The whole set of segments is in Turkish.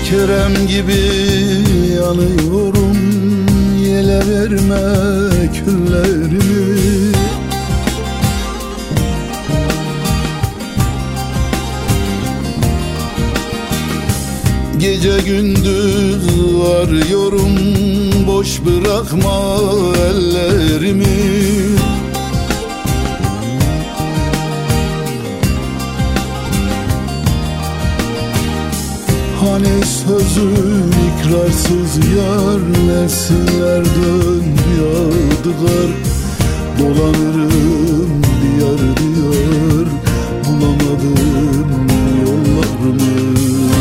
Kerem gibi yanıyorum, yele verme küllerimi. Gece gündüz arıyorum, boş bırakma ellerimi. Hani sözün ikrarsız yar, nesiller döndü yadıgar. Dolanırım diyar diyar, bulamadım yollarımı.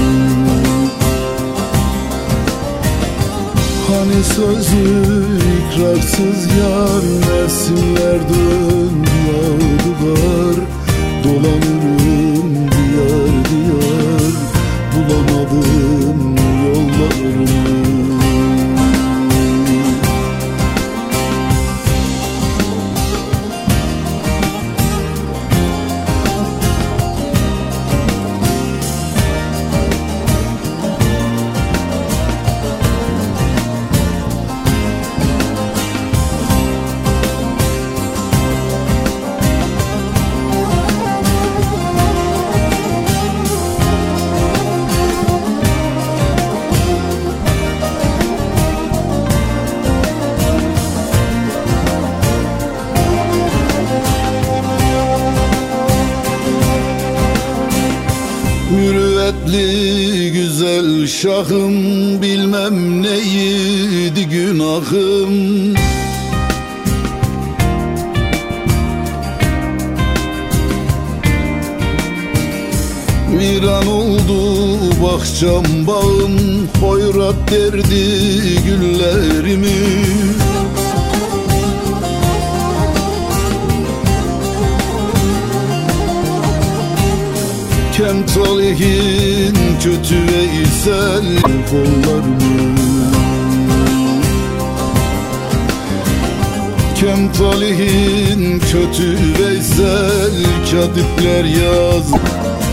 Hani sözü ikrarsız yar, nesiller döndü yadıgar. Dolanırım diyar diyar, bulamadım yollarımı. Mürüvvetli güzel şahım, bilmem neydi günahım. Viran oldu bahçam bağım, hoyrat derdi güllerimi. Kem talihin kötü Veysel kollarımı. Kem talihin kötü Veysel, katipler yaz